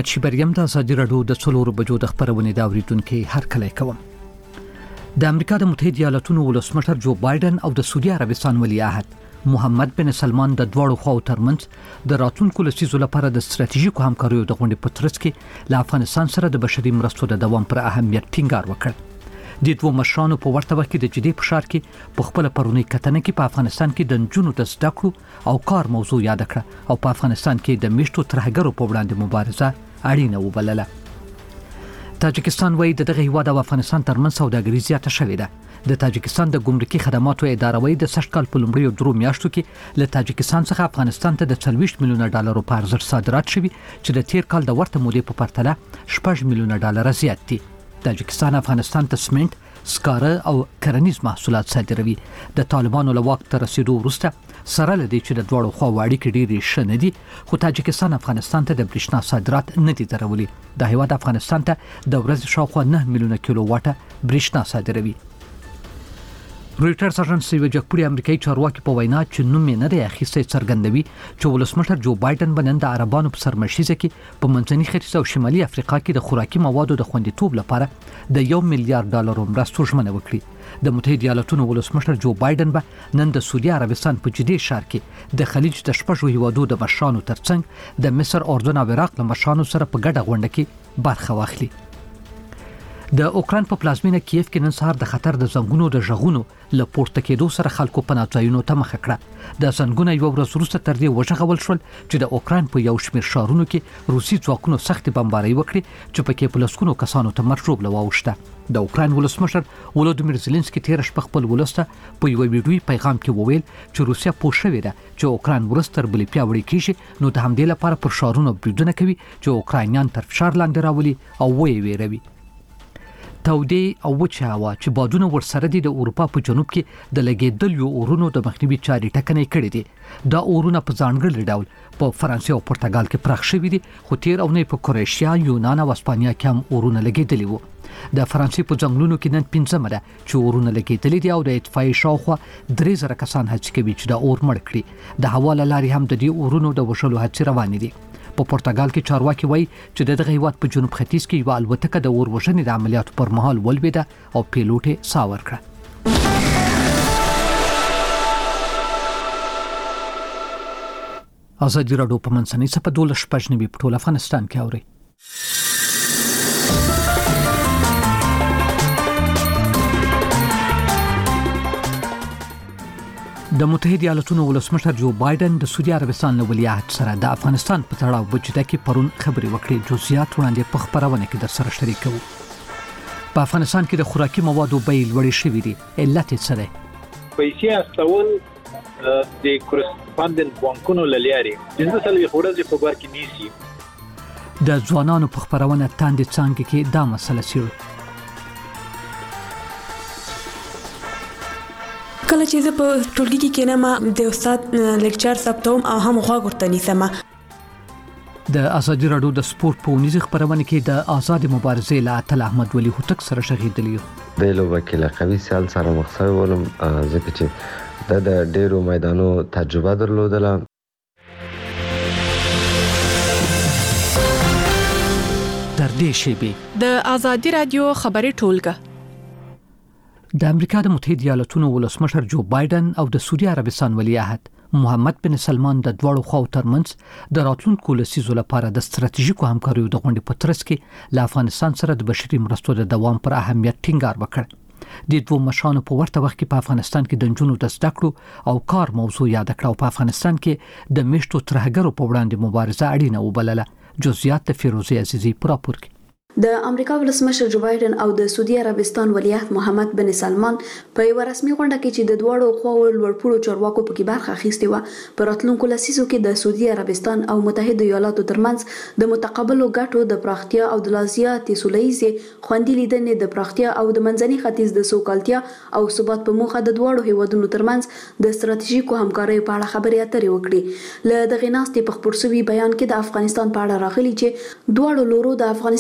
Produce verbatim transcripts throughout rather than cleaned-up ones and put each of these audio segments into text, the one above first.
محمد شیبریم د ازادي راډیو د څلورو بجو د خبرونې دا اوریدونکو هر کله کوم. د امریکا د متحده ایالاتونو ولسمشر جو بایدن او د سعودي عربستان ولی عهد محمد بن سلمان د دوړو خواو ترمنځ د راتلونکو لسیزو لپاره د ستراتیژیکو همکاریو د غونډې په ترڅ کې له افغانستان سره د بشري مرستو د دوام پر اهمیت ټینګار وکړ. د دوه مشرانو په ورته وخت کې د جدي فشار کې په خپل پرونی کتنه کې په افغانستان کې د نجونو د زده کړو او کار موضوع یاد کړه او په افغانستان کې د میشتو ترهګرو په وړاندې مبارزه اړینه وبلله. تاجکستان وایي د دغه هیواد او افغانستان ترمنځ سوداګري زیاته شوې ده. د تاجکستان د ګمرکي خدماتو اداره وایي د سږ کال په لومړیو درو میاشتو کې له تاجکستان څخه افغانستان ته د څلوېښت میلیونه ډالرو په ارزښت صادرات شوي چې د تیر کال د ورته مودې په پرتله شپږ میلیونه ډالر زیات دي. تاجکستان افغانستان ته سمنټ، سکاره او کرنیز محصولات صادروي. د طالبانو له واک ته رسیدو وروسته سره لدی چې د دوړو خواو اړیکې ډېرې ښه نه دي، خو تاجکستان افغانستان ته د برېښنا صادرات نه دي درولي. د هیواد افغانستان ته د ورځې شاوخوا نه میلیونه کیلو واټه برېښنا صادروي. رویټرز اژانس یو جګپوړي امریکایي چارواکي په وینا چې نوم یې نه دی اخیستی څرګندوي چې ولسمشر جو بایدن به نن د عربانو په سرمشیزه کې په منځني ختیځ او شمالي افریقا کې د خوراکي موادو د خوندیتوب لپاره د یو میلیارډ ډالرو مرستو ژمنه وکړي. د متحده ایالاتونو ولسمشر جو بایدن به نن د سعودي عربستان په جدي ښار کې د خلیج د شپږو هیوادو د مشرانو ترڅنګ د مصر، اردن او عراق له مشرانو سره په ګډه غونډه کې برخه واخلي. د اوکران په پلازمینه کیف کې نن سهار د خطر د زنګونو د ژغونو له پورته کېدو سره خلکو پناه ځایونو ته مخه کړه. د زنګونه یو ورځ وروسته تر دې وژغول شول چې د اوکران په یو شمېر ښارونو کې روسي ځواکونو سخت بمبارۍ وکړې چې پکې په لسګونو کسانو ته مرګ ژوبله واوښته. د اوکران ولسمشر ولودیمیر زيلنسکي تیر شپه خپل ولسته په یو ویډیوي پیغام کې وویل چې روسیا پوه شوې ده چې اوکران ورستر بلې پیاوړې کیږي، نو د همدې لپاره پر ښارونو بریدونه کوي چې اوکرانیان تر فشار لاندې راولي او ویې ویروي. تودې او وچه هوا چې بادونه ورسره دي د اروپا په جنوب کې د لګېدلو اورونو د مخنیوي چارې ټکنۍ کړې دي. دا اورونه په ځانګړي ډول په فرانسې او پرتګال کې پراخ شوي دي، خو تیر اونۍ په کروشیا، یونان او اسپانیا کې هم اورونه لګېدلي وو. د فرانسې په ځنګلونو کې نن پنځمه ده چې اورونه لګېدلي دي او د اطفائیې شاوخوا درې زره کسان هڅې کوي چې دا اور مړ کړي. د هوا له لارې هم د دې اورونو د وژلو هڅې روانې دي. په پرتګال کې چارواکي وایي چې د دغه هیواد په جنوب ختیځ کې یو الوتکه د اور وژنې د عملیاتو پر مهال ولوېده او پیلوټ یې ساه ورکړه. ازادي راډیو په منځنۍ صفحه دولس شپږ نوي په ټول افغانستان کې اوري. د متحده ایالاتونو ولسمشر جو بایدن د سعودي عربستان له ولی عهد سره د افغانستان په تړاو بجده کې پرون خبرې وکړې. جزئیات وړاندې په خبرونه کې در سره شریک کوو. په افغانستان کې د خوراکي موادو بیې لوړې شوې دي. علت یې څه دی؟ پیسې استول د کورسپاندنت بانکونو له لارې پنځه څلوېښت ورځې په بار کې نیسي. د ځوانانو په خبرونه تاندې څانګې کې دا مسله څېړو. کله چې زه په ټولګي کې کېنم د استاد لیکچر ثبتوم او هم غوږ ورته نیسم. د ازادي راډیو د سپورت په ونیزه خبرونه کې د آزاد مبارزې له اتل احمد ولی هوتک سره شغیدلی یو. د لوبه کې له قوي سیال سره مخسوي ولم ځکه چې د ډېرو میدانو تجربه درلودله. در دې شیبې د ازادي راډیو خبري ټولګه د امریکا د متحده ایالاتونو ولسمشر جو بایدن او د سعودي عربستان ولی عهد محمد بن سلمان د دوړو خواو ترمنځ د راتلونکو لسیزو لپاره د ستراتیژیکو همکاریو د غونډې په ترڅ کې له افغانستان سره د بشري مرستو د دوام پر اهمیت ټینګار وکړ. د دوه مشرانو په ورته وخت کې په افغانستان کې د نجونو د زده کړو او کار موضوع یاد کړه او په افغانستان کې د میشتو ترهګرو په وړاندې مبارزه اړینه وبلله. جزئیات د فیروزه عزیزی پر راپور کې. د امریکا ولسمشر جو بایدن او د سعودي عربستان ولیعهد محمد بن سلمان په یو رسمي غونډه کې چې د دوړو خواو لوړپوړو چارواکو پکې برخه اخیستې و په راتلونکو لسیزو کې د سعودي عربستان او متحده ایالاتو ترمنځ د متقابلو ګټو د پراختیا او د لازیاتي سولهییزې خوندي لیدنې د پراختیا او د منځني ختیځ د سوکالتیا او ثبات په موخه د دوړو هیوادونو ترمنځ د ستراتیژیکو همکاریو په اړه خبرې اترې وکړي. له دغې ناستې په خپور شوي بیان کې د افغانستان په اړه راغلي چې دوړو لورو د افغانستان د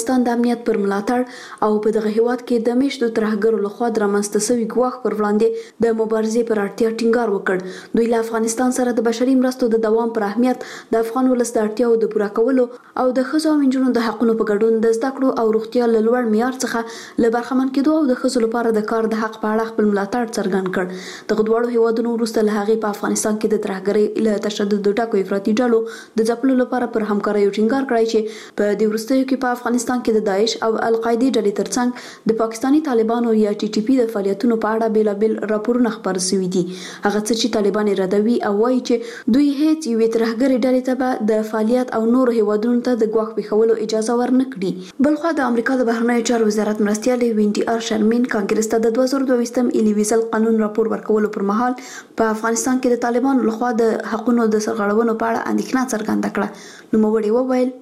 امنیت پر ملاتړ او په دغه هیواد کې د میشتو ترهګرو لخوا درامسته شوی ګواښ پر وړاندې د مبارزې پر اړتیا ټینګار وکړ. دوی له افغانستان سره د بشري مرستو د دوام پر اهمیت، د افغان ولس د اړتیاو د پوره کولو او د ښځو او نجونو د حقونو په ګډون د زده کړو او روغتیا له لوړ معیار څخه له برخمن کېدو او د ښځو لپاره د کار د حق په اړه خپل ملاتړ څرګند کړ. دغه دواړو هیوادونو وروسته له هغې په افغانستان کې د ترهګرۍ له تشدد ډکو افراطي ډلو د ځپلو لپاره پر همکاریو ټینګار کړی چې په دې وروستیو کې په افغانستان کې د داعش او القاعدې ډلې ترڅنګ د پاکستاني طالبانو یا ټي ټي پي د فعالیتونو په اړه بیلابیل راپورونه خپاره شوي دي. هغه څه چې طالبان ردوي او وایي چې دوی هیڅ یوې ترهګرې ډلې ته به د فعالیت او نورو هیوادونو ته د ګواښ پېښولو اجازه ورنکړي. بلخوا د امریکا د بهرنیو چارو وزارت مرستیالې وینډي آر شرمین کانګرس ته د دوه زره دوه ایلی ویزل قانون راپور ورکولو پر مهال په افغانستان کې د طالبانو لخوا د حقونو د سرغړونو په اړه اندېښنه څرګنده کړه. نوموړي وویل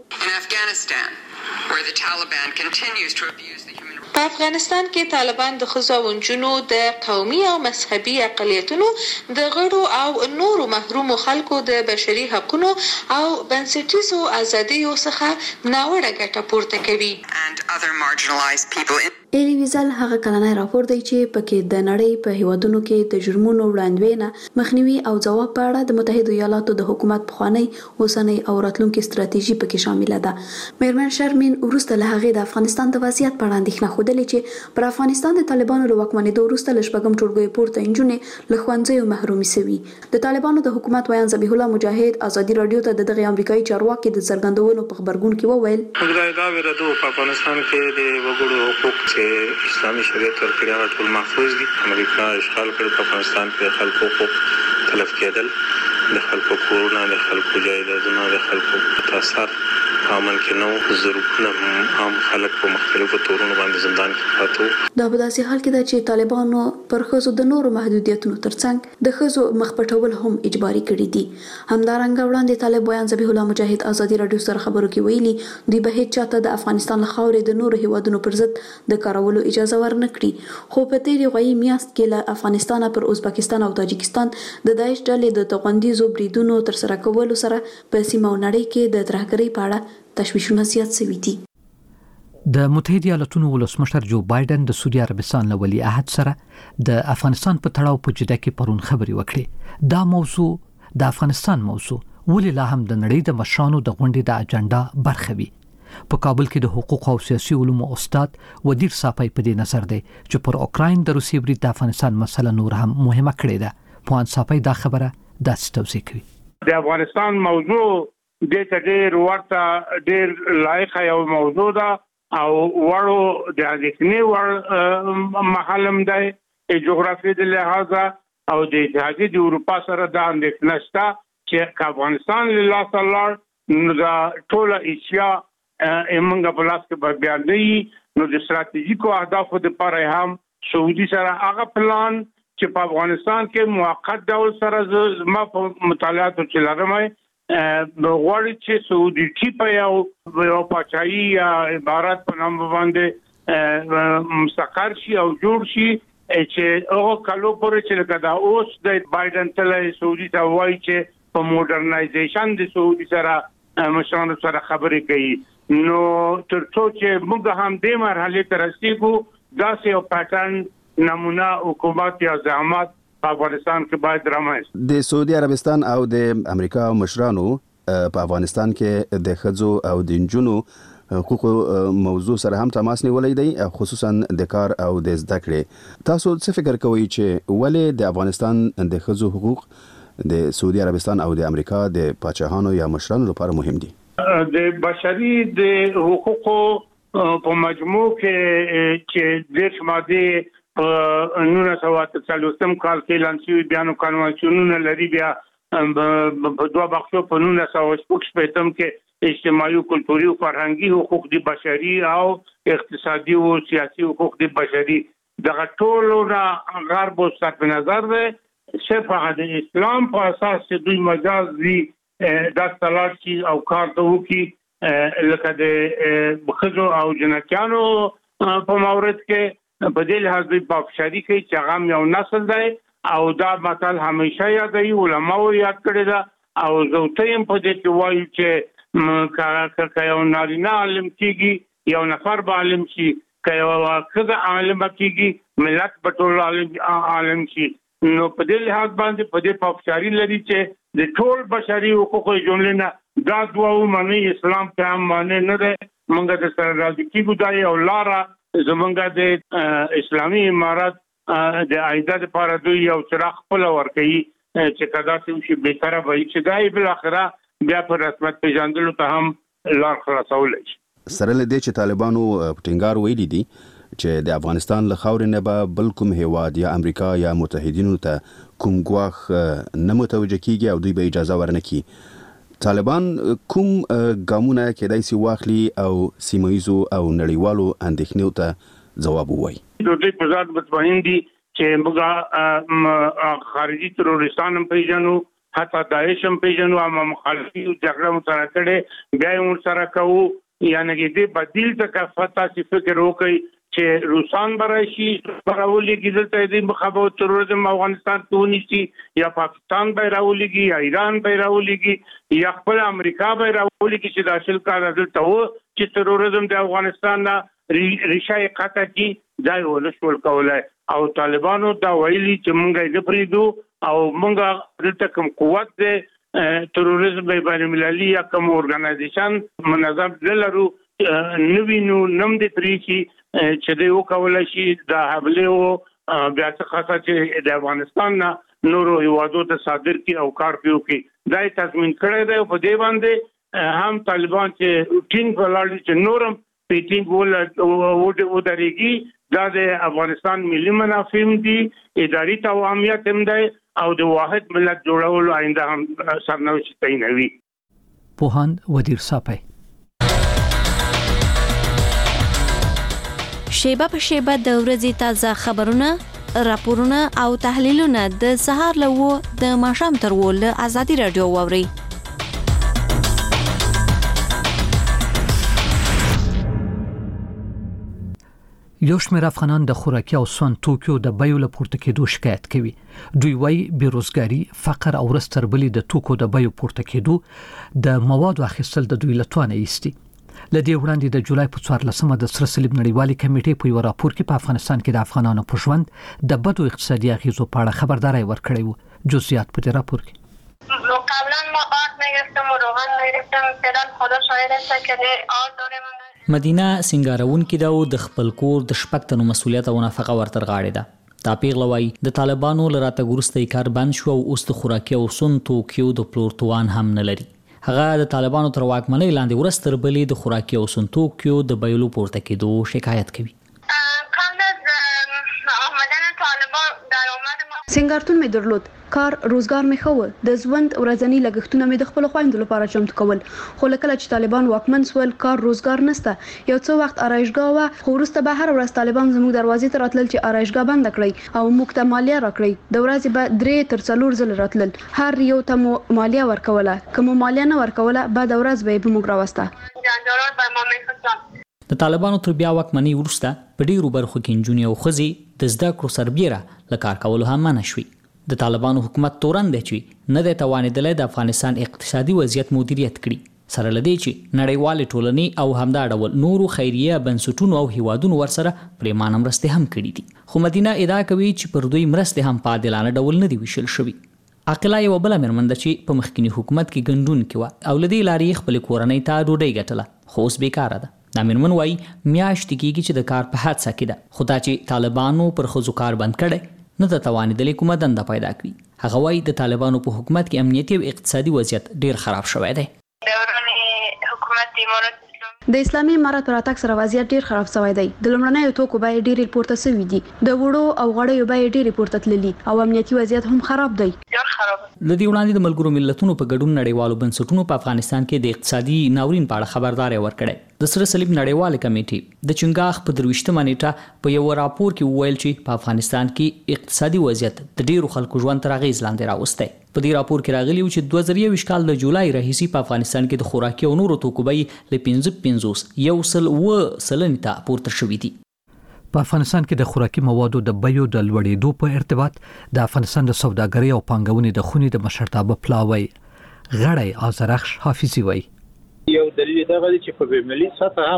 په افغانستان کې طالبان د ښځو او نجونو د قومي او مذهبي اقلیتونو د غړو او نورو محرومو خلکو د بشري حقونو او بنسټیزو ازادیو څخه ناوړه ګټه پورته کوي. ایلی ویزل هغه کلنی راپور دی چې پکې د نړۍ په هیوادونو کې د جرمونو وړاندوینه، مخنیوي او ځواب په اړه د متحده ایالاتو د حکومت پخوانی، اوسنۍ او راتلونکي ستراتیژي پکې شامله ده. میرمن شرمین وروسته له هغې د افغانستان د وضعیت په اړه اندېښنه ښودلې چې پر افغانستان د طالبانو له واکمنېدو وروسته له شپږم ټولګیو پورته نجونې له ښوونځیو محرومې شوي. د طالبانو د حکومت ویان ذبیح الله مجاهد ازادي راډیو ته د دغه امریکایي چارواکي د څرګندونو په خبرګون کې وویل په افغانستان کې د وګړو حقوق اسلامي شریعت ورکړي هغه ټول محفوظ دي. امریکا اشغال کړ په افغانستان کې خلکو حقوق تلف کېدل، د خلکو کورونه، د خلکو جایدادونه، د خلکو تاثر امن کې نو زرګونه عام خلک په مختلفو تورونو باندې زندان کې پاتې. دا په داسې حال کې ده چې طالبانو پر ښځو د نورو محدودیتونو ترڅنګ د ښځو مخ پټول هم اجباري کړي دي. همدارنګه وړاندې طالب ویان ذبیح الله مجاهد ازادي راډیو سره خبرو کې ویلي دوی به هیڅ چاته د افغانستان له خاورې د نورو هیوادونو پر ضد د کارولو اجازه ورنکړي. خو په تیرې غوایي میاشت کې له افغانستان پر ازبکستان او تاجکستان د داعش ډلې د توغندیزو بریدونو ترسره کولو سره په سیمه او نړۍ کې د ترهګرۍ په اړه تشویشونه زیات شوي دي. د متحده ایالاتونو ولسمشر جو بایدن د سعودي عربستان له ولی عهد سره د افغانستان په تړاو په جده کې پرون خبرې وکړې. دا موضوع د افغانستان موضوع ولې لا هم د نړۍ د مشرانو د غونډې د اجنډا برخه وي. په کابل کې د حقوق او سیاسي علومو استاد ودیر صافی په دې نظر دی چې پر اوکراین د روسي برید د افغانستان مسله نور هم مهمه کړې ده. پوهاند صافی دا خبره داسې توضیح کوي. د افغانستان موضوع د ډېر ورته ډېر لایق یو موضوع ده او ورو د اندېښنې ور محلم دی جغرافیې د لحاظه او د اتحادیې د اروپا سره د اندېښنه شته چې افغانستان له لاسه لاړ نو د ټوله ایشیا امنګ په لاس کې بیا دی نو د ستراتیژیکو اهدافو لپاره هم سعودي سره هغه پلان چې په افغانستان کې موقت ډول سره زما په مطالعاتو چې لرم غواړي چې سعودي چې په یو یو پاچاهي یا عبارت په نام باندې مستقر شي او جوړ شي چې هغه کلو پورې چې لکه دا اوس د بایدن تل سعودي ته وایي چې په موډرنایزیشن د سعودي سره مشرانو سره خبرې کوي. نو تر څو چې موږ هم دې مرحلې ته رسیدو داسې یو پټرن نمونه حکومت یا زعامت په افغانستان کې باید رامنځته. د سعودي عربستان او د امریکا مشرانو په افغانستان کې د ښځو او د نجونو حقوقو موضوع سره هم تماس نیولای دی، خصوصا د کار او د زده کړې. تاسو څه فکر کوئ چې ولې د افغانستان د ښځو حقوق د سعودي عربستان او د امریکا د پاچاهانو یا مشرانو لپاره مهم دي؟ د بشري د حقوقو په مجموع کې چې د ماده په نولس سوه څلوېښتم کال کې لانسوي بیانو کنوانسیونونه لري، بیا په دوه بخښو په نولس سوه شپږ شپېتم کې اجتماعي او کلتوري او فرهنګي حقوق د بشري او اقتصادي او سیاسي حقوق د بشري دغه ټولو نه غرب او صرف نظر دی صرف د اسلام په اساس چې دوی مجاز دي د صلاح شي او کار ته وکړي لکه د ښځو او جنکیانو په مورد کې په دې لحاظ دوی پاکشاري کوي چې هغه یو نسل دی او دا مثال همیشه یادوي، علماو یاد کړی ده او زه ته هم په دې کې وایو چې که یو نارینه عالم کېږي یو نفر به عالم شي که یو کده عالم کیږي ملت به ټول عالم عالم شي نو په دې لحاظ باندې په دې پافشاري لري چې د ټول بشري حقوقو جملې نه دا دوه معنی اسلام پیغام معنی نه ده موږ د سره راځي کیږو دا یو لاره زمونږ د اسلامي امارات د عیدات لپاره دوی یو څراغ خپل ورکوي چې کدا څه شي به تر وایي چې دای بل اخره بیا پر رسمیت پیژندلو ته هم لار خلاصول شي. سره له دې چې طالبانو ټینګار ویلي دي چې د افغانستان له خاورې نه به بل کوم هیواد یا امریکا یا متحدینو ته کوم ګواښ نه متوجه کیږي او دوی به اجازه ورنکړي. طالبان کوم ګامونه کېدای شي واخلي او سیمایزو او نړیوالو اندېښنو ته ځواب ووایي؟ دوی په ذات مطمئن دي چې موږ خارجي تروریستان هم پیژنو حتی داعش هم پیژنو اما مخالفي جګړه مو سره کړې بیا یې ورسره کوو یعنې دې بدیل ته کافت تاسې فکر وکړئ چې روسان برای شي براولېږي دلته دې مخابرات تروریزم افغانستان ته ونیسي یا پاکستان به راولېږي یا ایران به راولېږي یا خپل امریکا به راولېږي چې د اصل کار دلته و چې تروریزم د افغانستان نه ریشه یې قطع کړي دا یې ونه شول کولی او طالبانو دا ویلي چې موږ یې نه پرېږدو او موږ دلته کوم قوت دی تروریزم بین المللي یا کوم ارګنایزیشن منظم نه لرو نه وینو نم دې پرېږي چې دوی وکولی شي د حملې او بیا څه خاصه چې د افغانستان نه نورو هیوادو ته صادر کړي او کار پرې وکړي دا یې تضمین کړی دی او په دې باندې هم طالبان چې ټینګ ولاړ دي چې نور هم پې ټینګ ودرېږي دا د افغانستان ملي منافع دي اداري تواميت هم دی او د واحد ملت جوړولو آینده هم سرنوشت تعینوي. پوهاند ودیر صاحب شیبه په شیبه د ورځې تازه خبرونه، راپورونه او تحلیلونه د سهار له و د ماښام تر و له ازادي رادیو واوري. یو شمېر افغانان د خوراکي او سون توکیو د بیو له پورته کېدو شکایت کوي. دوی وايي بیروزګاری، فقر او رستربلي د توکو د بیو پورته کېدو د موادو اخیستل د دوی له توانه ایستي. لدې وړاندې د جولای په څوارلسمه د سره صلیب نړیوالې کمیټې په یو راپور کې په افغانستان کې د افغانانو په ژوند د بدو اقتصادي اغیزو په اړه خبرداري ورکړې وه. جزئیات په دې راپور کې. قبلا ما آرد نگرفتم و روغن نگرفتم فعلا خدا شاهد است که آرد دارم. مدینه سنگارون کې دا د خپل کور د شپږ تنو مسولیت او نفقه ورتر غاړه ده. دا پیغله وای د طالبانو لراته ګورستې کار بند شو او اوس د خوراکي او سون توکیو د پلورتوان هم نه لري. هغه د طالبانو تر واکمنۍ لاندې ورستر بلې د خوراکي او سون توکیو د بیلو پورته کېدو شکایت کوي. سنگارتون می درلود، کار روزګار می خو، د ژوند ورځنی لګښتونه می د خپل خويندو لپاره چمتو کول. خو لکه چې طالبان واکمن سول کار روزګار نشته. یو څو وخت آرایشګاه و، خو وروسته به هر ورځ طالبان زموږ دروازې ته راتلل چې آرایشګاه بند کړي او موږ ته مالیه راکړي. د ورځې به درې تر څلور ځله راتلل. هر یو ته مالیه ورکوله. کوم مالیه نه ورکوله بعد ورځ به به موږ راوسته. جنجالات به ما می‌خواستن. د طالبانو تر بیا واکمنۍ وروسته په ډیرو برخو کې نجونې او ښځې د زده کړو سربیره له کار کولو هم منع شوي. د طالبانو حکومت تورن دی چې نه دی توانېدلی د افغانستان اقتصادي وضعیت مدیریت کړي سره له دې چې نړیوالې ټولنې او همدا ډول نورو خیریه بنسټونو او هیوادونو ورسره پریمانه مرستې هم کړي دي. خو مدینه ادعا کوي چې پر دوی مرستې هم په عادلانه ډول نه دي ویشل شوي. عاقله یوه بله مېرمن ده چې په مخکیني حکومت کې ګنډونکې وه او له دې لارې یې خپلې کورنۍ ته ډوډۍ ګټله خو اوس بېکاره ده. دا مېرمن وایي میاشتې کېږي چې د کار په حادثه کې ده خو دا چې طالبانو پر ښځو کار بند کړی نه د توانېدلې کومه دنده پیدا کړي. هغه وایي د طالبانو په حکومت کې امنیتي او اقتصادي وضعیت ډیر خراب شوی دی. د اسلامي امارت پر اتاک سره وضعیت ډیر خراب شوی دی. د لومړنیو توکو بیې ډیر پورته شوي دي. د وړو او غوړیو بیې ډیر پورته تللي او امنیتي وضعیت هم خراب دی. د دې وړاندې د ملګرو ملتونو په ګډون نړیوالو بنسټونو په افغانستان کې د اقتصادي ناورین په اړه خبرداري ورکړې. د سره صلیب نړیوالې کمیټې د چنګاخ په درویشتمه نیټه په یو راپور کې وویل چې په افغانستان کې اقتصادي وضعیت د ډیرو خلکو ژوند تر اغیز لاندې راوستی. په دې راپور کې راغلی و چې دوه زره یوویشت کال د جولای راهیسې په افغانستان کې د خوراکي او نورو توکو بیې له پنځه پنځوس یو سل اوه سلنې ته پورته شوي دي. په افغانستان کې د خوراکي موادو د بیو د لوړېدو په ارتباط د افغانستان د سوداګرۍ او پانګونې د خونې د مشرتابه پلاوی غړی آذرخش حافظي وایي یو دلیل دا دی چې په بین‌المللي سطح هم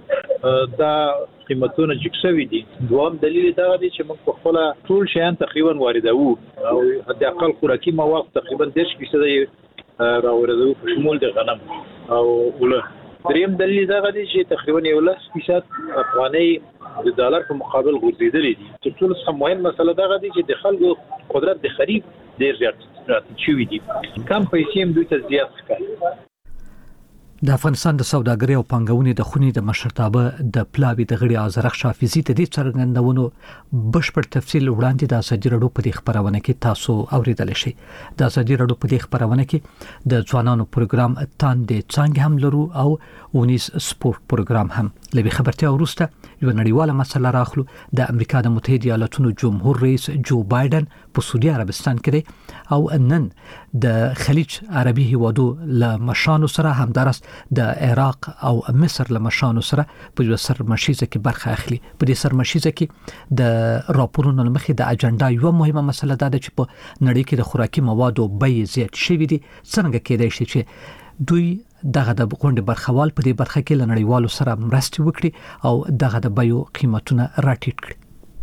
دا قیمتونه جکسوي دي. دوام دلیل دا دی چې موږ په خپل ټول شیان تقریبا واردوو او حد اقل خوراکي مواد تقریبا دېرش فیصد راوړو په شمول د غنم او اوله. دریم دلیل دا دی چې تقریبا یو لس فیصد افغاني د ډالر په مقابل غورځېدلې دي. چې ټول څه مهم مسله دا دی چې د خلکو قدرت د خرید ډېر زیات راځي دي. کم پیسې هم دوی ته زیات ښکاري. د افغانستان د سوداګرۍ او پانګونې د خونې د مشرتابه د پلاوی د غړي ازرخ شافیزي ته د څرګندونو بشپړ تفصیل وړاندې د ازادي راډیو په دې خبرونه کې تاسو اوریدل شئ. د ازادي راډیو په دې خبرونه کې د ځوانانو پروګرام تاندې څنګه هم لرو او ونیس سپورت پروګرام هم. لوي خبرتیا ورسته یو نړیواله مسله راخلو. د امریکا د متحده ایالاتونو جمهور رئیس جو بایدن په سعودي عربستان کې دی او نن د خلیج عربي هیوادو له مشانو سره همدارس د عراق او مصر له مشانو سره په یو سرمشيزه کې برخه اخلي. په دې سرمشيزه کې د راپورونو لمخې د اجنډا یو مهمه مسله ده چې په نړۍ کې د خوراکي موادو بیې زیات شوي دي. څنګه کېدای شي چې دوی دغه د غونډې برخوال په دې برخه کې لنړیوالو سره مرسته وکړي او دغه د بیو قیمتونه راټیټ کړي.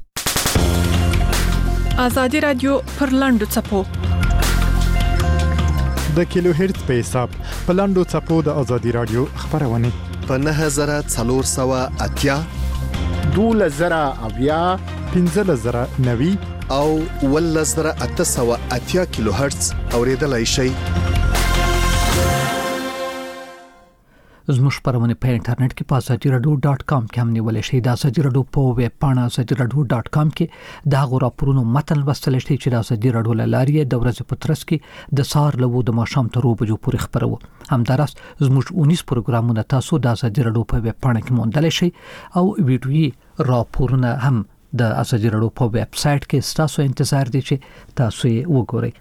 ازادي رادیو پر لاندو چپو د کیلو هرتز په حساب په لاندو چپو د ازادي رادیو خبرونه په نه هزار څلور سوه اتیا دوله زره اویا پنځه زره نوي او ول زره اته سوه اتیا کیلو هرتز اوریدلای شئ. زموږ خبرونه په انټرنیټ کې په ازادي راډیو ډاټ کام کې هم نیول شئ. د ازادي راډیو په ویب پاڼه ازادي راډیو ډاټ کام کې د هغو راپورونو متن لوستل شئ چې د ازادي راډیو له لارې د ورځې په ترڅ کې د سهار له د ماښام تر اوه بجو پورې خبرو. همدارس زموږ اونیس پروګرامونه تاسو د ازادي راډیو په ویب پاڼه کې موندل شئ او ویډیويي راپورونه هم د ازادي راډیو په ویب سټ کې تاسو انتظار دي چې تاسو یې وګورئ.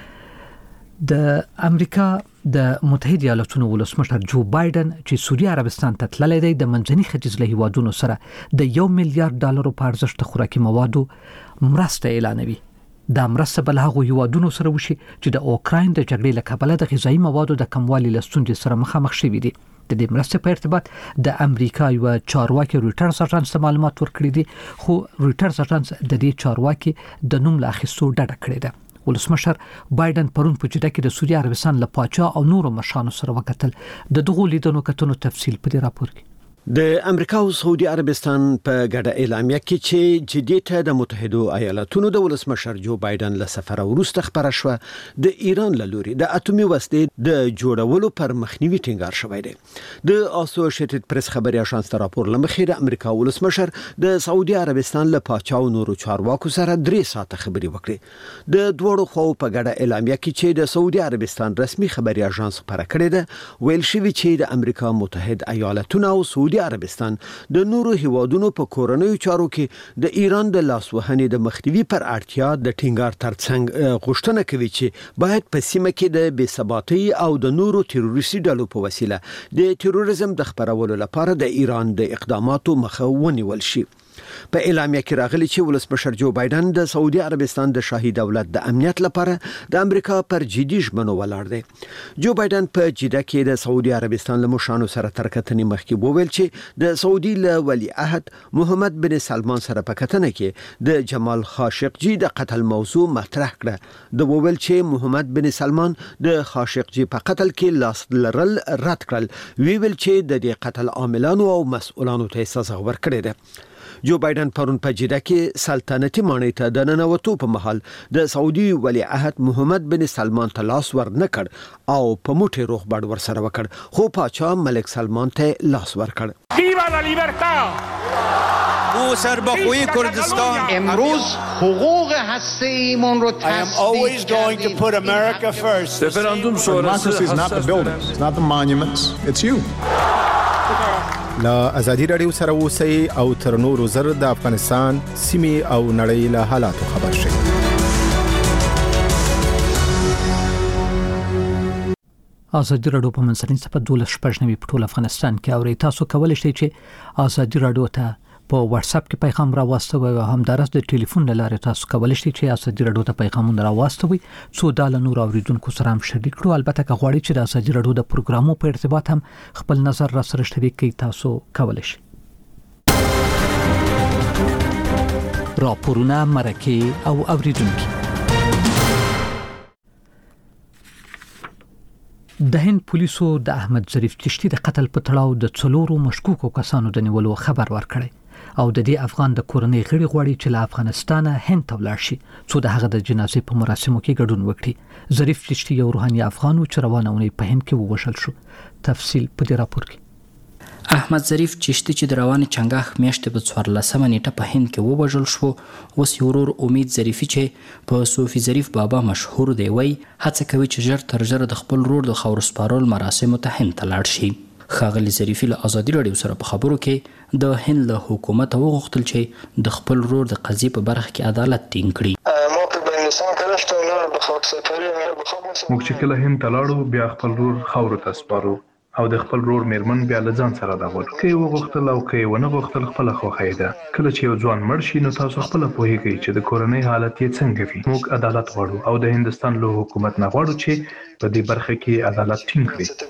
د امریکا د متحده ایالاتونو ولسمشر جو بایدن چې سعودي عربستان ته تللی دی د منځني ختیځ له هیوادونو سره د یو میلیارډ ډالرو په ارزښت د خوراکي موادو مرسته اعلانوي. دا مرسته بل هغه هیوادونو سره وشي چې د اوکراین د جګړې له کبله د غذایي موادو د کموالي له ستونزې سره مخامخ شوي دي. د دې مرستې په ارتباط د امریکا یو چارواکي رويټرز اژانس معلومات ورکړي دي خو رويټرز اژانس د دې چارواکي د نوم لا اخیستو ډډه کړې ده. ولسمشر بایدن پرون په جده کې د سعودي عربستان له پاچا او نورو مشانو سره وکتل. د دغو لیدنو کتنو تفصیل په دې راپور کې. د امریکا او سعودي عربستان په ګډه اعلامیه کې چې جدي ته د متحده ایالاتونو د ولسمشر جو بایدن له سفر وروسته خبره شوه د ایران له لوري د اټومي وسلې د جوړولو پر مخنیوي ټینګار شوی دی. د اسوسییټډ پریس خبري اژانس ته راپور لمخې د امریکا ولسمشر د سعودي عربستان له پاچا او نورو چارواکو سره درې ساعته خبري وکړي. د دوړو خو په ګډه اعلامیه کې چې د سعودي عربستان رسمي خبري اژانس خبره کړې ده ویل شوی چې د امریکا متحده ایالاتونو او سعودي عربستان د نورو هیوادونو په کورنیو چارو کې د ایران د لاسوهنې د مخنیوي پر اړتیا د ټینګار ترڅنګ غوښتنه کوي چې باید په سیمه کې د بې ثباتۍ او د نورو تروریستي ډلو په وسیله د تروریزم د خپرولو لپاره د ایران د اقداماتو مخه ونیول شي. په اعلامیه کې راغلي چې ولسمشر جو بایدن د سعودي عربستان د شاهي دولت د امنیت لپاره د امریکا پر جدي ژمنو ولاړ دی. جو بایدن په جده کې د سعودي عربستان له مشانو سره تر کتنې مخکې وویل چې د سعودي له ولی عهد محمد بن سلمان سره په کتنه کې د جمال خاشقجي د قتل موضوع مطرح کړه. د وویل چې محمد بن سلمان د خاشقجي په قتل کې لاس لرل رد کړل. ویل چې د دې قتل عاملانو او مسؤلانو ته سزا ورکړې ده. جو بایدن پرون په جده کې سلطنتي ماڼۍ ته د ننوتو په مهال د سعودي ولی عهد محمد بن سلمان ته لاس ور نه کړ او په موټي روغبړ ور سره وکړ خو پاچا ملک سلمان ته لاس ور کړ. ویوا لا لیبرتا او سربخوی کردستان امروز حقوق هسته‌ایمون رو I am always going to put America first. Referandum sonrası is not the buildings, it's not the monuments, it's you. لا ازادي رادیو سره اوسئ او تر نورو زر د افغانستان سیمې او نړۍ له حالاتو خبر شئ. ازادي راډیو په منځنۍ صفحه دولس شپږ نوي په ټول افغانستان کې اورئ. تاسو کولی شئ چې ازادي راډیو ته په واتس اپ کې پیغام راوستوي او همدارس د ټلیفون له لارې تاسو کولی شئ چې ازادي راډیو ته پیغامونه راوستوي څو دا له نور اوریدونکو سره هم شریک کړو. البته که غواړئ چې د ازادي راډیو د پروګرامو په ارتباط هم خپل نظر را سره شریک کړئ تاسو کولی شئ. راپورونه، مرکې او اوریدونکي. د هند پولیسو د احمد ظریف چشتي د قتل په تړاو د څلورو مشکوکو کسانو د نیولو خبر ورکړی او د دې افغان د کورنۍ غړي غواړي چې له افغانستانه هند ته ولاړ شي څو د هغه د جنازې په مراسمو کې ګډون وکړي. ظریف چشتي یو روحاني افغان و چې روانه اونۍ په هند کې ووژل شو. تفصیل په دې راپور کې. احمد ظریف چشتي چې د رواني چنګاښ میاشتې په څوارلسمه نیټه په هند کې ووژل شو، اوس یې ورور امید ظریفي چې په صوفي ظریف بابا مشهور دی وایي هڅه کوي چې ژر تر ژره د خپل ورور د خاورو سپارلو مراسمو ته هند ته لاړ شي. ښاغلي ظریفي له ازادي راډیو سره په خبرو کې د هند له حکومته وغوښتل چې د خپل ورور د قضیې په برخه کې عدالت ټینګ کړي. موږ چې کله هند ته لاړو بیا خپل ورور خاورو ته سپارو او د خپل ورور میرمن بیا له ځان سره راغلو. که یې وغوښتل او که یې ونه غوښتل خپله خوښه یې ده. کله چې یو ځوان مړ شي نو تاسو خپله پوهیږئ چې د کورنۍ حالت یې څنګه وي. موږ عدالت غواړو او د هندستان له حکومت نه غواړو چې په دې برخه کې عدالت ټینګ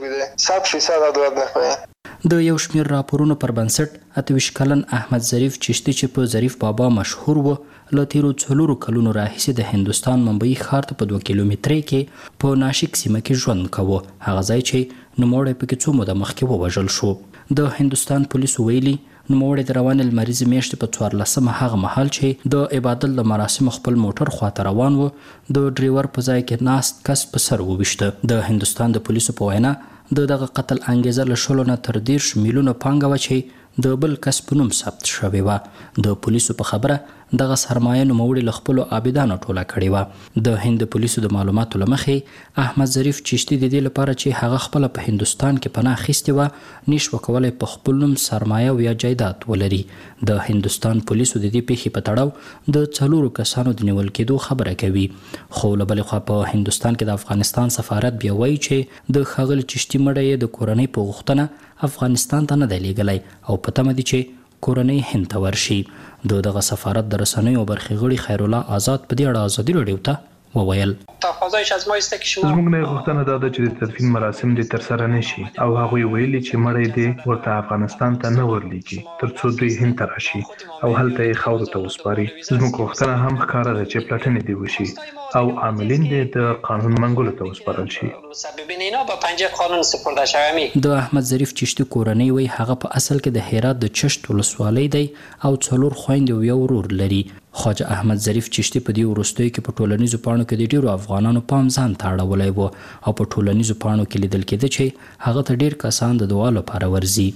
کړي. د یو شمېر راپورونو پر بنسټ اته ویشت کلن احمد ظریف چشتي چې په ظریف بابا مشهور و له تیرو څلورو کلونو راهیسې د هندوستان ممبئی ښار ته په دوه کیلومترۍ کې په ناشک سیمه کې ژوند کوه، هغه ځای چې نوموړی پکې څو موده مخکې ووژل شو. د هندوستان پولیسو ویلي نوموړی د روانې لمریزې میاشتې په څوارلسمه هغه مهال چې د عبادت د مراسمو خپل موټر خواته روان و د ډریور په ځای کې ناست کس په سر وویشته. د هندوستان د پولیسو په وینا د دغه قتل انګیزه له شلو نه تر دېرش میلیونه پانګه وه چې د بل کس په نوم ثبت شوې وه. د پولیسو په خبره دغه سرمایه نوموړي له خپلو عابدانو ټوله کړې وه. د هند پولیسو د معلوماتو له مخې احمد ظریف چشتي د دې لپاره چې هغه خپله په هندوستان کې پناه اخیستې وه نشوه کولی په خپل نوم سرمایه او یا جایداد ولري. د هندوستان پولیسو د دې پیښې په تړاو د څلورو کسانو د نیول کېدو خبره کوي، خو له بلې خوا په هندوستان کې د افغانستان سفارت بیا وایي چې د ښاغلي چشتي مړی یې د کورنۍ په غوښتنه افغانستان ته نه دی لیږلی او په تمه دي چې کورنۍ هند ته ورشي. د دغه سفارت د رسنیو برخې غړي خیر الله آزاد په دې اړه ازادي راډیو ته وویل زموږ نه غوښتنه دا ده چې د تدفین مراسم دې ترسره نشي او هغوی ویلي چې مړی دې ورته افغانستان ته نه ورلیږي تر څو دوی هند ته راشي او هلته یې خاورو ته وسپاري. زموږ غوښتنه هم ښکاره ده چې پلټنې دې وشي او عاملین دې د قانون منګولو ته وسپارل شي. د احمد ظریف چشتي کورنۍ وایي هغه په اصل کې د هرات د چشت ولسوالۍ دی او څلور خویندې او یو ورور لري. خواجه احمد ظریف چشتي په دې وروستیو کې په ټولنیزو پاڼو کې د ډیرو افغانانو پام ځان ته اړولی و او په ټولنیزو پاڼو کې لیدل کېده چې هغه ته ډیر کسان د دعا لپاره ورځي.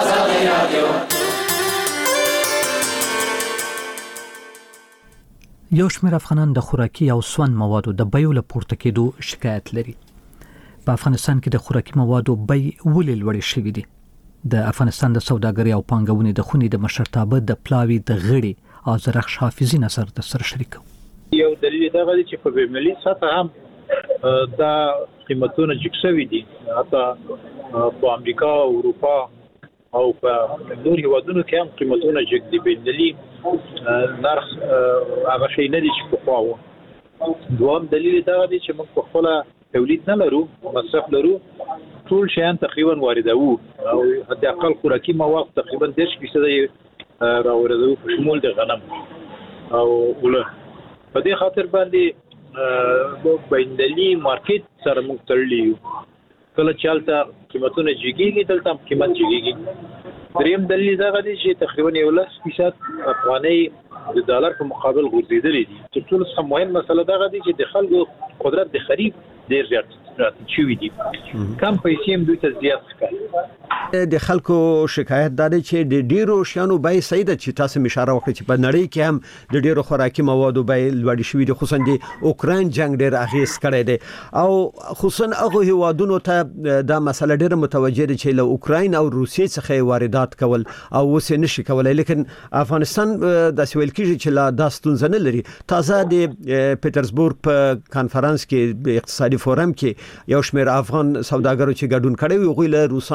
یو شمېر افغانان د خوراکي او سون موادو د بیو له پورته کېدو شکایت لري. په افغانستان کې د خوراکي موادو بی ولې لوړې شوي دي؟ د افغانستان د سوداګرۍ او پانګونې د خونې د مشرتابه د پلاوي د غړي آذرخش حافظي نصر د سره شریکو. یو دلیل دا دی چې په بین‌المللي سطح هم دا قیمتونه جګ شوي دي، حتی په امریکا او اروپا او په نور هیوادونو کې هم قیمتونه جګ دي. بین‌المللي نرخ هغه شی نه دی چې پخوا و. دوام دلیل دا دی چې موږ په خپله تولید نه لرو، مصرف لرو، ټول شیان تقریبا واردوو او حداقل خوراکي مواد تقریبا دېرش فیصده یې راوردوو په شمول د غنم او اوله. په دې خاطر باندې بین‌المللي مارکیټ سره موږ تړلي یو. کله چې هلته قیمتونه جګېږي دلته هم قیمت جګېږي. دریم دلیل دغه دی چې تقریبا یو لس فیصد افغانۍ د ډالر په مقابل غورځېدلې دي. تر ټولو څخه مهم مسله دغه دی چې د خلکو قدرت د خرید ډېر زیات شوي دي، کم پیسې هم دوی ته زیات ښکاري. د خلکو شکایت دا دی چې د ډیرو شیانو بیې صحیح ده چې تاسو اشاره وکړئ چې په نړۍ کې هم د ډیرو خوراکي موادو بیې لوړې شوي دي، خصوصا د اوکراین جنگ ډیر اغیز کړی دی او خصوصا هغه هیوادونو ته دا مسله ډیره متوجه ده چې له اوکراین او روسیې څخه واردات کول او اوس نشي کولای. لیکن افغانستان د سویل کېږي چې لا دا ستونزه نه لري. تازه د پیټرزبورګ په کانفرنس کې اقتصادي فورم کې یو شمېر افغان سوداګرو چې ګډون کړی وي هغوی له روسانو سره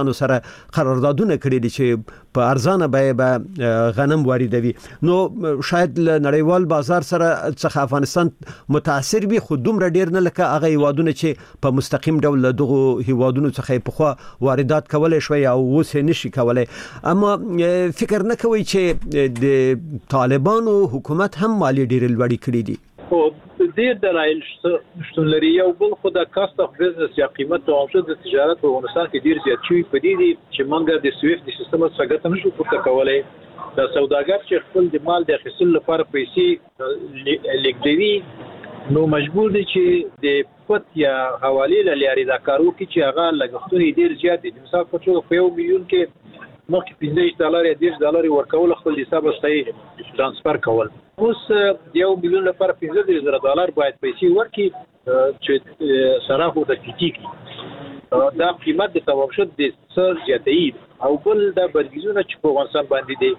قراردادونه کړي دي چې په ارزانه بیه به غنم واردوي. نو شاید له نړیوال بازار سره څخه افغانستان متاثر وي، خو دومره ډیر نه لکه هغه هیوادونه چې په مستقیم ډول له دغه هیوادونو څخه په خوا واردات کولای شوی او اوس نشي کولای. اما فکر نه کوي چې د طالبانو حکومت هم مالی ډیر لوړی کړی دي؟ خو ډیر دلایل شتون لري. یو بل خو د کاست اف بزنس یا قیمت او عرضه د تجارت په افغانستان کې ډیر زیات شوی په دې دي چې موږ د سویفت د سیستم څخه ګټه نشو پورته کولای. د سوداګر چې خپل د مال د اخیستلو لپاره پیسې لیږدوي نو مجبور دي چې د پټ یا حواله لاري دا کارو کې چې هغه لګښتونه ډیر زیات دي. مثال په توګه په یو میلیون کې مخکې پنځه ډالر یا دېرش ډالر ورکول خپل حساب صحیح ترانسفر کول. اوس یو میلیون لپاره پنځه دېرش زره ډالر باید پیسې ورکړي چې سره هو د کیږي. دا قیمت د تمام شد د څه زیاتېږي. او بل د بدګیزونه چې په افغانستان باندې دي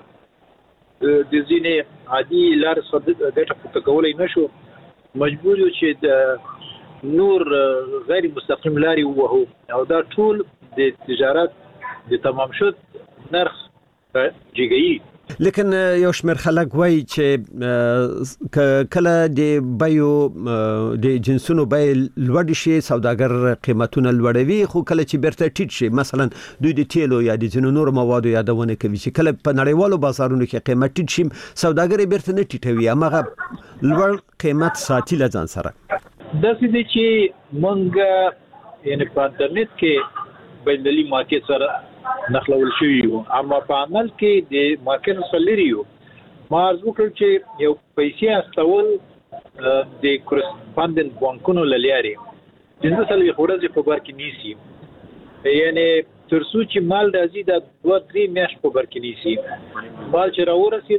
د ځینې عادي لار څخه ګټه پورته کولای نشو، مجبور یو چې د نور غیر مستقیم لاري ووهو او دا ټول د تجارت د تمام شد نرخ جګی. لیکن یو شمېر خلک وایي چې کله د بیو د جنسونو بیې لوړ شي سوداګر قیمتونه لوړوي، خو کله چې بیرته ټیټ شي مثلا دوی د تیلو یا د ځینو نورو موادو یادونه کوي چې کله په نړیوالو بازارونو کې قیمت ټیټ شي سوداګر بیرته نه ټیټوي، هماغه لوړ قیمت ساتي له ځان سره. داسې دي چې موږ یعنی په انټرنیټ کې بینالمللي مارکیټ سره نخلول شوی وو، اما په عمل کې د مارکیټ سره لري یو. ما ارزو کړ چې یو پیسې استول د کورسپاندنت بانکونو لاري پنځه سلوي ورځې په بار کې نیسي، یعنی تر څو چې مال راځي د دوه درې میاشتې په بار کې نیسي. مال چې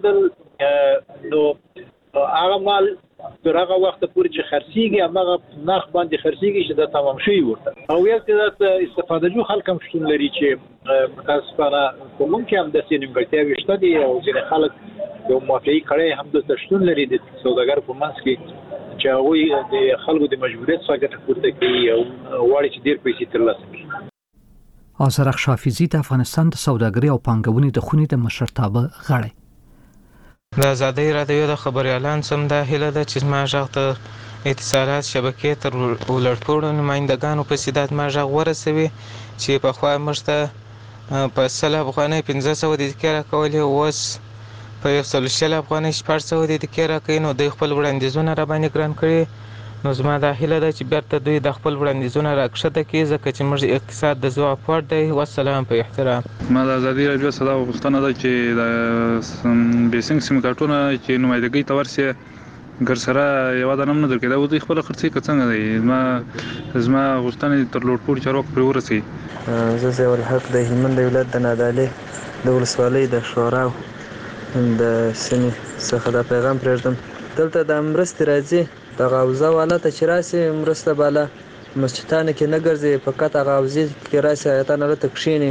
راورسېدل نو هغه مال تر هغه وخت پورې چې خرڅيږي هغه نرخ باندې خرڅيږي چې دا تمام شوی ورته. او یو څه د استفاده جو خلک هم شتون لري چې متاسفانه کوم کې هم د سینې بلتیا وشته دي او ځینې خلک یو موافقي کړي هم د شتون لري د سوداګر په منځ کې چې هغه د خلکو د مجبوریت څخه ګټه پورته کوي او وړي چې ډیر پیسې ترلاسه کړي. آذر شافیزی د افغانستان د سوداګرۍ او پانګونې د خونې د مشرتابه غړی. د ازادۍ رادیو د خبريالان سم دا هیله ده چې ما ژغ ته اتصالات شبکې تر ولړپوړو نمائندګانو په سیدات ما ژغ ورسوي چې په خوا موږ ته په سل افغانۍ پنځه سوه دقیقې راکولې، اوس په یو سل شل افغانۍ شپږ سوه دقیقې راکوي. نو دوی خپل وړاندیزونه راباندې ګران کړي. نو زما دا هیله ده چې بیرته دوی د خپل وړاندیزونه راکښته کړي ځکه چې موږ اقتصاد د ځواک وړ دی. والسلام په احترام. ما د ازادي راډیو څخه دا غوښتنه ده چې د بیسنګ سیم کارتونه چې نمایندګۍ ته ورسي ګر سره یو د نوم نه درکې دا دوی خپل خرڅي که څنګه دی. ما زما غوښتنه تر لوړپوړي چارواکو پرې ورسي. زه ضیاء الحق د هلمند ولایت د نادعلي د ولسوالۍ د شوراو د سیمې څخه دا پیغام پرېږدم. دلته د مرستې راځي د غوزه والا ته چې راسي مرسته بالا مسجدانه کې نه ګرځي، فقط غوزي کې راسي آیتانه ته کښینی.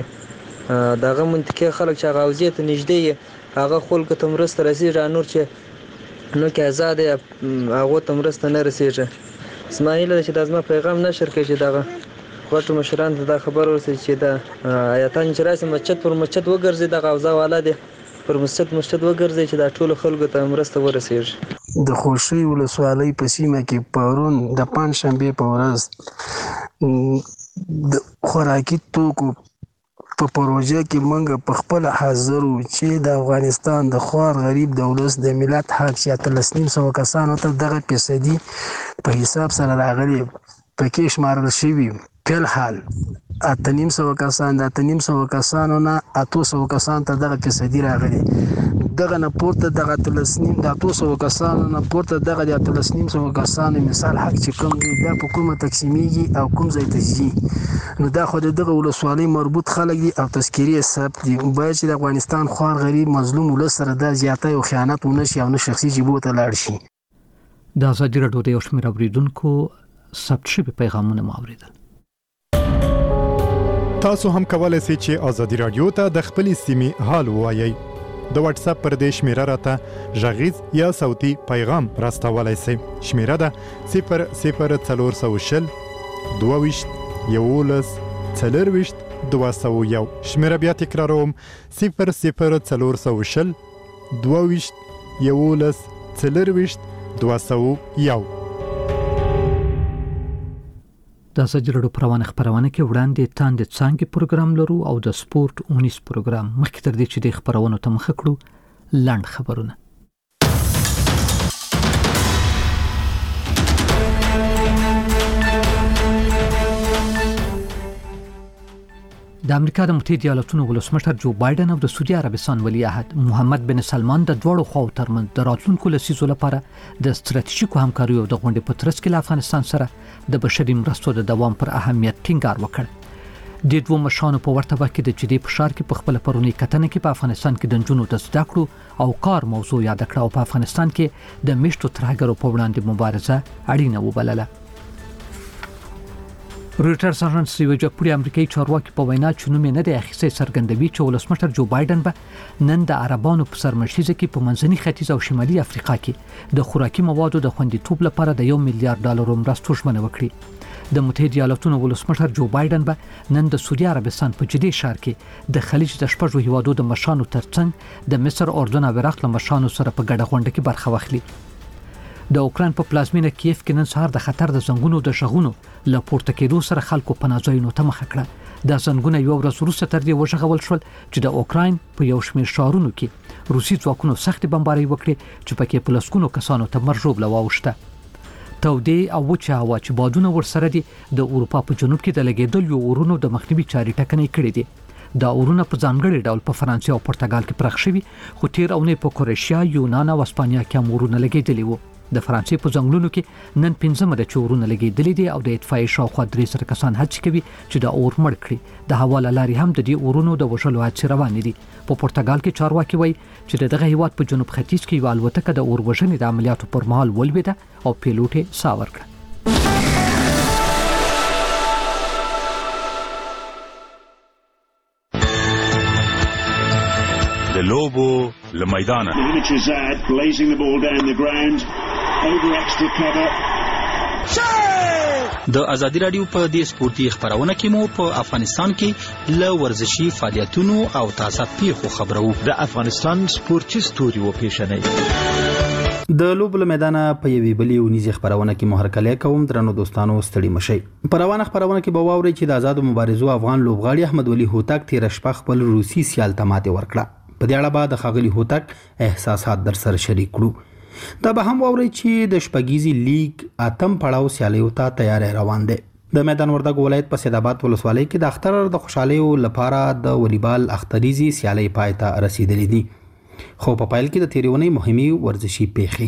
دغه منطقې خلک چې غوزي ته نږدې هغه خلکو ته مرسته رسیږي، نور چې نو کې آزاد هغه ته مرسته نه رسیږي. اسماعیل چې د ازما پیغام نشر کړي چې دغه غټو مشران ته دا خبر ورسي چې د آیتان چې راسي مسجد پر مسجد وګرځي، د غوزه والا دی پر مسجد مسجد وګرځي چې دا ټول خلکو ته مرسته ورسیږي. د خوشي ولسوالۍ په سیمه کې پرون د پنځ شنبه په ورځ د خوراکي توکو په پروژه کې موږ په خپل حاضر وو چې د افغانستان د خوار غریب د ولس د ملت حق چې اتلسنیم سو کسانو ته دغه فیصدي په حساب سره راغلي پکې شمارل شوی. په حال اتنیم سو کسان د اتنیم سو کسانو نه اتو سو کسان ته دغه فیصدي راغلي. دغه نه پورته دغه اتلسنیم د اتو سو کسانو نه پورته دغه د اتلسنیم سو کسانو مثال حق چې کوم دی دا په کومه تقسیمیږي او کوم ځای ته ځي. نو دا خو دغه ولسوالۍ مربوط خلک دي او تذکیری حساب دي. باید چې د افغانستان خوار غریب مظلوم ولس سره د زیاتۍ او خیانت ونه شي او نه شخصي جیبو ته لاړ شي. د ازادي راډیو د یو شمېر اوریدونکو ثبت شوي پیغامونه مو اوریدل. تاسو هم کولای شئ چې ازادي راډیو ته د خپلې سیمې حال ووایئ. د واتس اپ پر دې شمیره راته غږیز یا صوتي پیغام راستولای شئ. شمیره ده صفر صفر څلور سوه شل دوه ویشت یولس څلور ویشت دوه سوه یو. شمیره بیا تکراروم صفر صفر څلور سوه شل دوه ویشت یولس څلرویشت دوه سوه یو. د ازادي راډیو پر روانه خبرونه کې وړاندې تاند څنګه پروګرام لرو او د سپورت اونیس پروګرام. مخکې تر دې چې د خبرونو ته مخ کړو لاند خبرونه. د امریکا د متحده ایالاتونو ولسمشر جو بایدن او د سعودي عربستان ولی عهد محمد بن سلمان د دوړو خواو ترمنځ د راتلونکو لسیزو لپاره د ستراتیژیکو همکاریو د غونډې په ترڅ کې له افغانستان سره د بشري مرستو د دوام پر اهمیت ټینګار وکړ. د دوه مشانو په ورته وخت کې د جدي فشار کې په خپل پرونی کتنه کې په افغانستان کې د جنونو د زده کړو او کار موضوع یاد کړه او په افغانستان کې د میشتو ترهګرو په وړاندې مبارزه اړینه وبلله. رویټرز اژانس یو جګپوړي امریکایي چارواکي په وینا چې نوم نه دی اخیستی څرګندوي چې ولسمشر جو بایدن به نن د عربانو په سرمشیزه کې په منځني ختیځ او شمالي افریقا کې د خوراکي موادو د خوندیتوب لپاره د یو میلیارډ ډالر مرستو ژمنه وکړي. د متحده ایالاتونو ولسمشر جو بایدن به نن د سعودي عربستان په جدي ښار کې د خلیج د شپږو هیوادو د مشانو ترڅنګ د مصر، اردن او عراق له مشانو سره په ګډه غونډه کې برخه واخلي. د اوکراین په پلازمینه کیف کې نن سهار د خطر د زنګونو د شغونو له پورته کېدو سره خلکو پناهځایونو ته مخه کړه. د زنګونه یو ورځ وروسته تر دې وشغول شول چې د اوکراین په یو شمېر ښارونو کې روسي ځواکونو سخت بمباري وکړي چې پکې په لسګونو کسانو ته مرګ ژوبله واوښته. تودې او وچه هوا چې بادونه ورسره دي د اروپا په جنوب کې د لګېدلو اورونو د مخنیوي چارې ټکنۍ کړې دي. دا اورونه په ځانګړي ډول په فرانسې او پرتګال کې پراخ شوي، خو تیر اونۍ په کروشیا، یونان او اسپانیا کې هم اورونه لګېدلي وو. د فرانسې په ځنګلونو کې نن پنځمه د چورونه لګېدلې دي او د اطفائیې شاوخوا درې سره کسان هڅه کوي چې د اور مړ کړي. د هوا له لارې هم د دې اورونو د وژلو هڅې روانې دي. په پرتګال کې چارواکي وایي چې دغه هیواد په جنوب ختیځ کې یو الوتکه د اور وژنې د عملیاتو پر مهال ولوېده او پیلوټ یې ساه ورکړه. د لوبو له میدانه د ازادي راډیو په دې سپورتي خبرونه کې مو په افغانستان کې له ورزشي فعالیتونو او تازه پیښو خبرو. د افغانستان سپورتي ستوري و پیښنې د لوبو له میدانه په یوې بلې ونیزې خبرونه کې مهرکلی کوم. درنو دوستانو ستړي مشئ. په روانه خبرونه کې به واورئ چې د آزادو مبارزو افغان لوبغاړي احمد ولي هوتک تېره شپه خپل روسي سیال ته ماتې ورکړه. په دې اړه به د ښاغلي هوتک احساسات در سره شریک کړو. دا به هم واورئ چې د شپږیزې لیګ اتم پړاو سیالیو ته تیاری روان دی. د میدان وردګ ولایت په سیدآباد ولسوالۍ کې د اختر د خوشحالیو لپاره د والیبال اختریزي سیالۍ پای ته رسیدلې دي. خو په پایل کې د تېرې اونۍ مهمې ورزشي پیښې.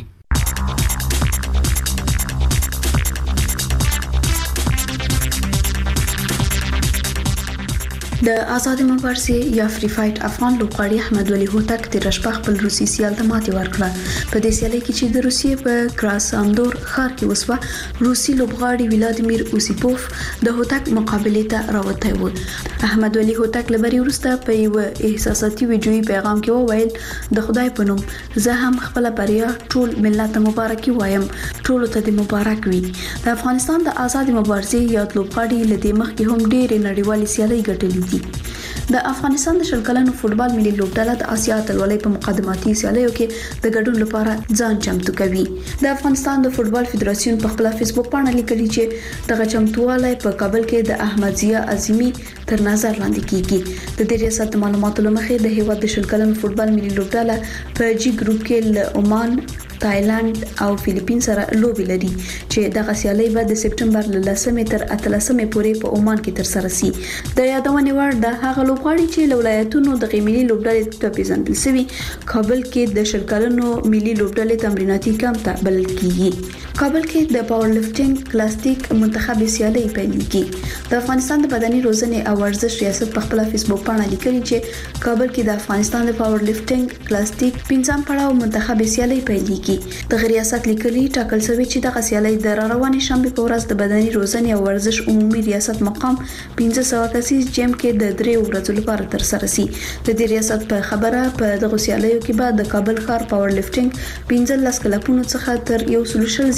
د آزاد مبارزې یا فری فایټ افغان لوبغاړي احمد ولی هوتک تېره شپه خپل روسي سیال ته ماتې ورکړه. په دې سیالۍ کې چې د روسیې په کراساندور ښار کې وسوه، روسي لوبغاړي ولادیمیر اوسیپوف د هوتک مقابلې ته راوتی و. احمد ولی هوتک له بري وروسته په یو احساساتي ویډیویي پیغام کې وویل، د خدای په نوم زه هم خپل بریا ټول ملت ته مبارکي وایم، ټولو ته دې مبارک وي. د افغانستان د آزاد مبارزې یاد لوبغاړي له دې مخکې هم ډېرې نړیوالې سیالۍ ګټلې دي. د افغانستان د شل کلنو فوټبال ملي لوبډله د آسیا اتلولۍ په مقدماتي سیالیو کې د ګډون لپاره ځان چمتو کوي. د افغانستان د فوټبال فدراسیون په خپل فیسبوک باندې لیکلي چې دغه چمتووالی په کابل کې د احمد ضیا عظیمی تر نظر لاندې کیږي. د دې ریاست معلوماتو لمخې د هیواد د شل کلنو فوټبال ملي لوبډله په جی ګروپ کې له عمان، تایلند او فلیپین سره لوبي لري چې دغه سیالۍ به د سپټمبر له لسمې تر اتلسمې پورې په عمان کې تر سره شي. د یادونې وړ د هغه لوبغاړي چې له ولایتونو د ملي لوبډلې ته پیژندل شوي کابل کې د شل کلنو ملي لوبډلې تمریناتي کمپ ته بلل کیږي. کابل کې د پاور لفټینګ کلاسټیک منتخب سیالۍ پیلېږي. د افغانستان د بدني روزنې او ورزش ریاست په خپل فیسبوک باندې لیکلي چې کابل کې د افغانستان د پاور لفټینګ کلاسټیک پنځم پړاو منتخب سیالۍ پیلېږي. د ریاست لیکلي ټاکل شوی چې د سیالۍ د روانې شنبه په ورځ د بدني روزنې او ورزش عمومي ریاست مقام پنځه سوه کسیز جیم کې د درې ورځو لپاره تر سره شي. د دې ریاست په خبره په دغه سیالیو کې بعد د کابل ښار پاور لفټینګ پنځه لس کلبونو څخه تر یو سل شل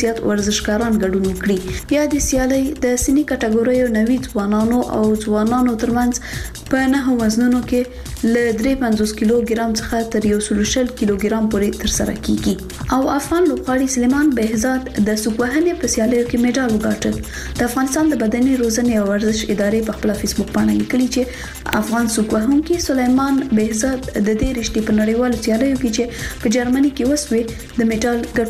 زیات ورزشکاران ګډون وکړي. یا د سیالي د سنی کټګوریو نوي ځوانانو او ځوانانو ترمنځ په نه وزنونو کې ل درې پنځوس کیلوګرام څخه تر یو سل شل کیلوګرام پورې تر سره کیږي. او افغان لوبغاړي سلیمان بهزاد د سوکوهنې په سیالیو کې میډال وګاټل. د افغانستان د بدني روزنې او ورزش ادارې په خپل فیسبوک باندې لیکلي چې افغان سوکوهونکي سلیمان بهزاد د دې رښتې په نړیوالو سیالیو کې چې په جرمني کې وسوي د میډال